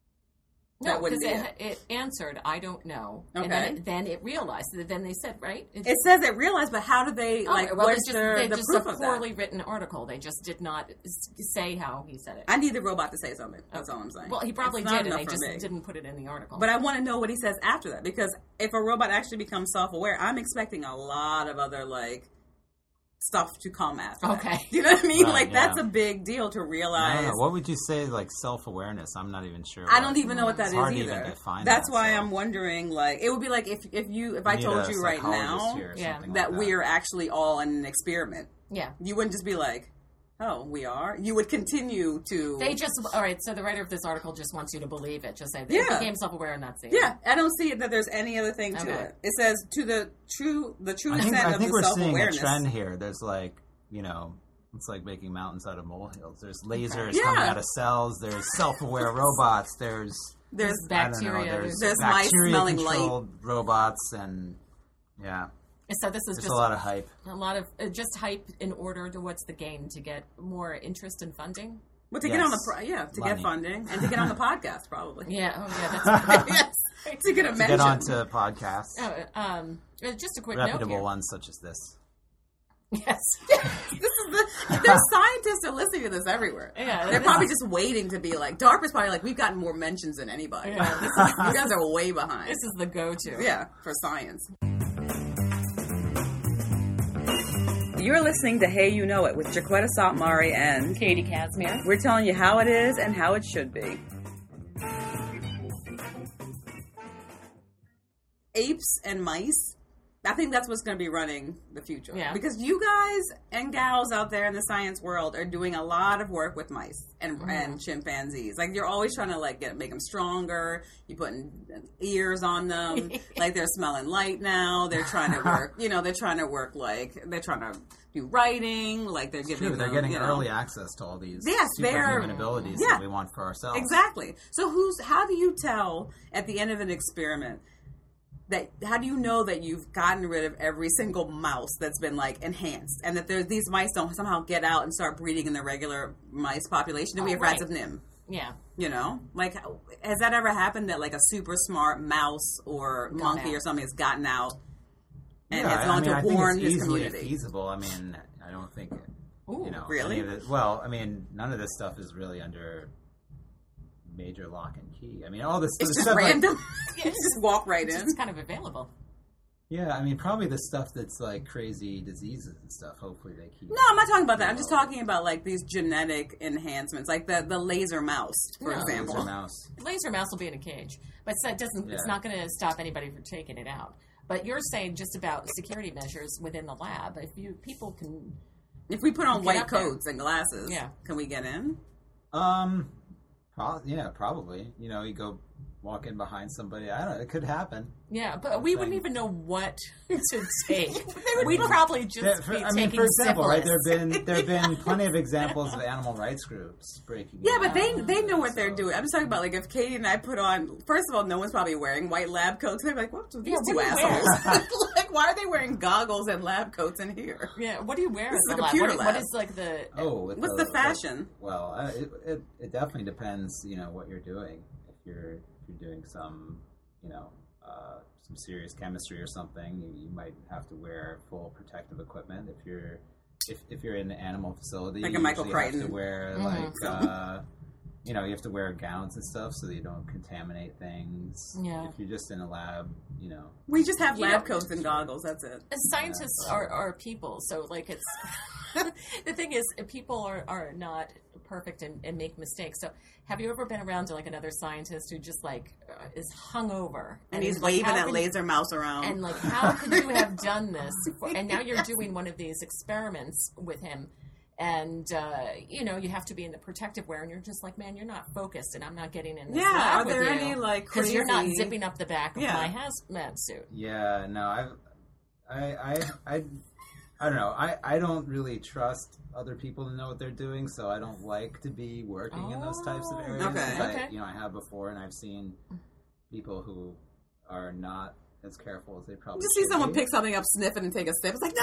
No, That wouldn't because be it, it answered, I don't know. Okay. And then it, then it realized. Then they said, right? It, It says it realized, but how do they, oh, like, well, what's it's just, their, they're the just proof a of that? poorly written article. They just did not s- say how he said it. I need the robot to say something. That's all I'm saying. Well, he probably It's not did, and enough they for just me. didn't put it in the article. But I want to know what he says after that, because if a robot actually becomes self-aware, I'm expecting a lot of other, like, stuff to come after that. Okay. You know what I mean? Right, like, yeah. that's a big deal to I realize. don't know. What would you say, like self-awareness? I'm not even sure. I what- don't even know what that it's is hard to either. even define That's that, why so. I'm wondering, like, it would be like if if you if I need told a you right psychologist now here or Yeah. something that like we are actually all in an experiment, yeah. you wouldn't just be like, oh, we are? You would continue to... They just, all right, so the writer of this article just wants you to believe it. Just say, they Yeah. became self-aware and that's it. Yeah, I don't see that there's any other thing to Okay. it. It says, to the true the true I think, extent I of think the we're seeing a self-awareness. trend here. There's like, you know, it's like making mountains out of molehills. There's lasers Yeah. coming out of cells. There's self-aware robots. There's There's I don't know, bacteria. there's, There's mice smelling light. bacteria-controlled robots, and yeah, So this is there's just a lot of hype. a lot of uh, just hype in order to what's the gain to get more interest and funding. Well, to get on the Yes. pro- yeah, to Money. get funding and to get on the podcast, probably. Yeah. Oh, yeah. That's yes, to get a To mention. get onto podcasts, oh, um, uh, just a quick reputable note here. ones such as this. Yes. This is the there's scientists are listening to this everywhere. Yeah, they're this probably is- just waiting to be like DARPA's probably like we've gotten more mentions than anybody. Yeah, this You guys are way behind. This is the go-to. Yeah, for science. You're listening to Hey You Know It with Jaquetta Sotmari and Katie Casimir. we're telling you how it is and how it should be. Apes and mice. I think that's what's going to be running the future. Yeah. Because you guys and gals out there in the science world are doing a lot of work with mice and Mm-hmm. and chimpanzees. Like you're always trying to like get make them stronger. You putting ears on them. Like they're smelling light now. They're trying to work. You know, they're trying to work like they're trying to do writing. Like they're giving. True, they're them, getting you know, early access to all these Yes, they're- superhuman abilities yeah. that we want for ourselves. Exactly. So who's how do you tell at the end of an experiment that how do you know that you've gotten rid of every single mouse that's been like enhanced and that there's these mice don't somehow get out and start breeding in the regular mice population? Do we Oh, have rats right. of Nim? Yeah. You know? Like has that ever happened that like a super smart mouse or Got monkey out. or something has gotten out and Yeah, has I gone mean, I to think warn it's his easily community? feasible. I mean, I don't think, Ooh, you know, really? any of it, well, I mean, none of this stuff is really under major lock and key. I mean, all this It's the just stuff like- random. You just walk right It's in. just kind of available. yeah, I mean, probably the stuff that's like crazy diseases and stuff. Hopefully, they keep. No, I'm not talking about that. I'm just talking about like these genetic enhancements, like the, the laser mouse, for No. example. Laser mouse. Laser mouse will be in a cage, but it doesn't. It's Yeah. not going to stop anybody from taking it out. But you're saying just about security measures within the lab. If you people can, If we put on Get white up there. coats and glasses, Yeah. can we get in? Um, pro- yeah, probably. You know, you go walk in behind somebody. I don't know. It could happen. yeah. But we wouldn't thing. even know what to take. We'd probably just Yeah, for- be I mean, taking for example, right? syphilis. There have been there have been plenty of examples of animal rights groups breaking. Yeah, in but they and they know what so- they're doing. I'm just talking about like if Katie and I put on. First of all, no one's probably wearing white lab coats. They're like, what are these Yeah, two what are you assholes? Like, why are they wearing goggles and lab coats in here? Yeah. What do you wear This in is the a lab? computer What, what lab. is like the? Oh, with What's the fashion? well, uh, it, it it definitely depends. You know what you're doing. If you're if you're doing some, you know, uh, some serious chemistry or something, you, you might have to wear full protective equipment. If you're if, if you're in an animal facility, Like a you Michael usually have Crichton. to wear Mhm. like. Uh, you know, you have to wear gowns and stuff so that you don't contaminate things. Yeah. If you're just in a lab, you know. We just have You lab know- coats and goggles. That's it. Scientists are, are people, so like it's the thing is people are, are not perfect and, and make mistakes. So have you ever been around to like another scientist who just like uh, is hungover And he's is waving like, how that can- laser mouse around. and like how could you have done this? For, and now you're doing one of these experiments with him. And, uh, you know, you have to be in the protective wear, and you're just like, man, you're not focused, and I'm not getting in this Yeah, lab are with there you. any, like, Because you're not crazy- zipping up the back of Yeah. my hazmat suit. Yeah, no, I've, I, I, I, I don't know. I, I don't really trust other people to know what they're doing, so I don't like to be working in those types of Oh, areas. okay. 'cause I, Okay. you know, I have before, and I've seen people who are not as careful as they probably. just see should someone be. pick something up, sniff it, and take a sip. It's like,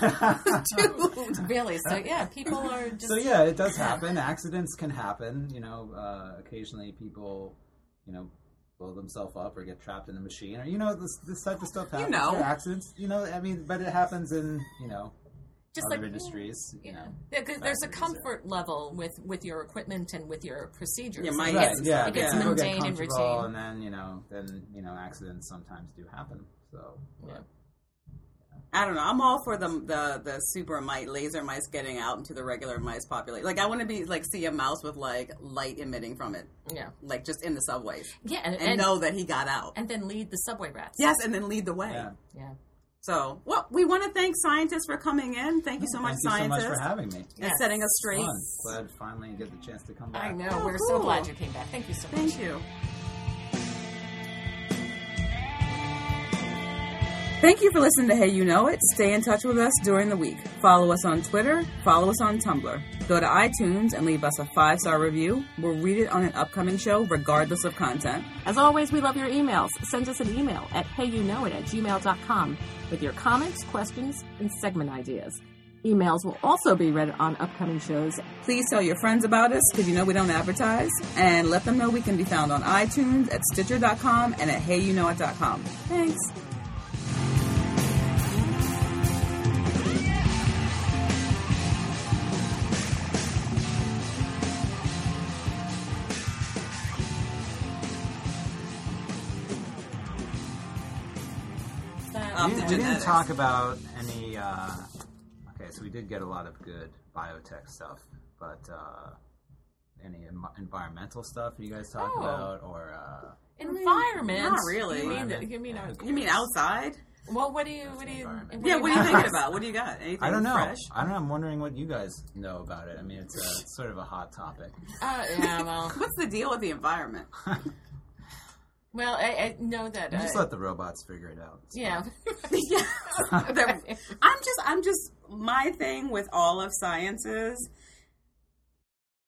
no! Dude! Really? So, yeah, people are just... So yeah, it does happen. Accidents can happen. You know, uh, occasionally people, you know, blow themselves up or get trapped in a machine, or you know, this this type of stuff happens. know. There are accidents. You know, I mean, but it happens in you know Just other like- industries. You Yeah. know, Yeah, 'cause there's a factories, comfort level with, with your equipment and with your procedures. Yeah, Like, my- it Right, gets, yeah, it gets people get mundane and comfortable, routine. and then you know, then you know, accidents sometimes do happen. So Yeah. I don't know. I'm all for the the the super mite laser mice getting out into the regular mice population. Like I want to be like see a mouse with like light emitting from it, Yeah. like just in the subways, Yeah, and, and, and, know that he got out. and then lead the subway rats. Yes, and then lead the way. yeah, Yeah. So, well, we want to thank scientists for coming in. Thank you so much, thank you so much scientists, for having me. and Yes. setting us straight. Fun. Glad to finally get the chance to come back. I know. Oh, We're cool. so glad you came back. Thank you so much. Thank you. Thank you for listening to Hey You Know It. Stay in touch with us during the week. Follow us on Twitter. Follow us on Tumblr. Go to iTunes and leave us a five-star review. We'll read it on an upcoming show regardless of content. As always, we love your emails. Send us an email at heyyouknowit at gmail dot com with your comments, questions, and segment ideas. Emails will also be read on upcoming shows. Please tell your friends about us because you know we don't advertise. And let them know we can be found on iTunes, at Stitcher dot com, and at hey you know it dot com. Thanks. off we, the didn't, we didn't genetics. talk about any. Uh, okay, so we did get a lot of good biotech stuff, but uh, any em- environmental stuff you guys talk Oh. about, or uh, Environment? not really. You mean, Environment. you mean, uh, You mean outside? well, what do you, what do you, environment. what Yeah, do what are you have? thinking about? What do you got? Anything I don't know. fresh? I don't know. I'm wondering what you guys know about it. I mean, it's, a, it's sort of a hot topic. Uh, yeah, well, What's the deal with the environment? well, I, I know that. You just uh, let the robots figure it out. It's yeah. yeah. They're- I'm just, I'm just, my thing with all of science is